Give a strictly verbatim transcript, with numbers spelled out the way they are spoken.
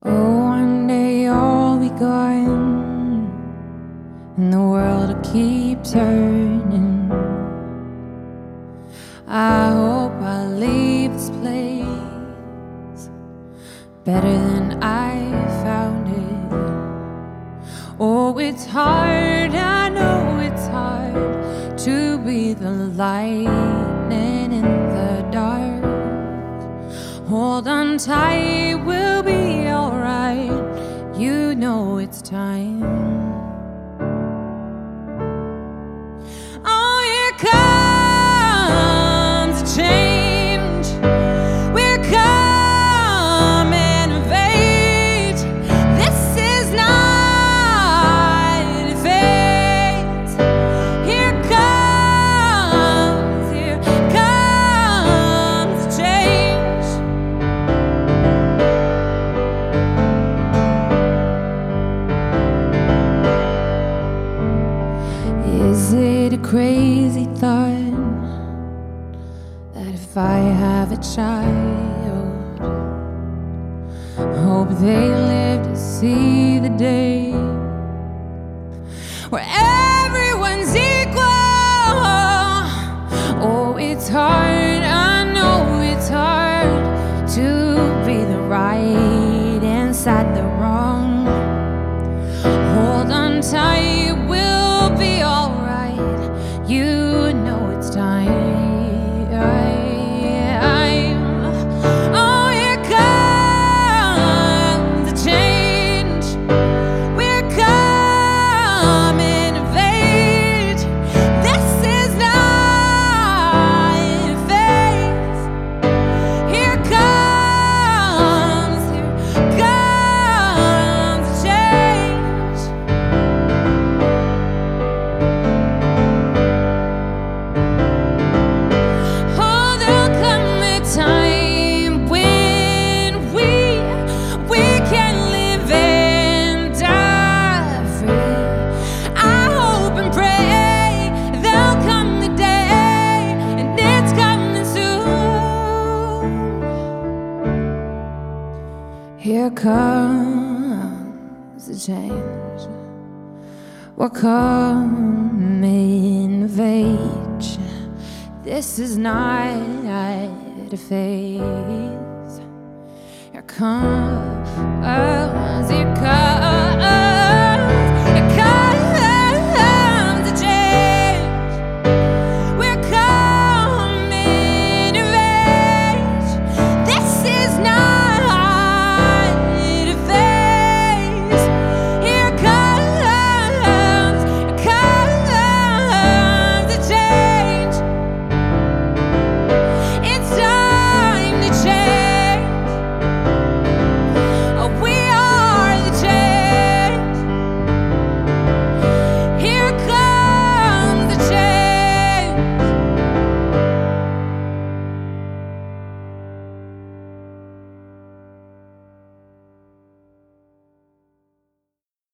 Oh, one day you'll be gone, and the world will keep turning. I hope I leave this place better than I found it. Oh, it's hard, I know it's hard to be the lightning in the dark. Hold on tight, we'll be alright. You know it's time. Oh, here comes a change. We're coming of age. This is not a phase. Here comes, here comes a change. Is it a crazy thought that if I have a child, hope they live to see the day where everyone's equal? Oh, it's hard, I know it's hard to be the right inside the wrong. Hold on tight, we'll be alright. You know it's time. Oh, here comes a change. We're coming of age. This is not a phase. Here comes, here comes a change. Oh, there'll come a time when we we can live and die free. I hope and pray there'll come the day, and it's coming soon. Here comes the change. We're coming of age. This is not a phase. Here comes, here comes.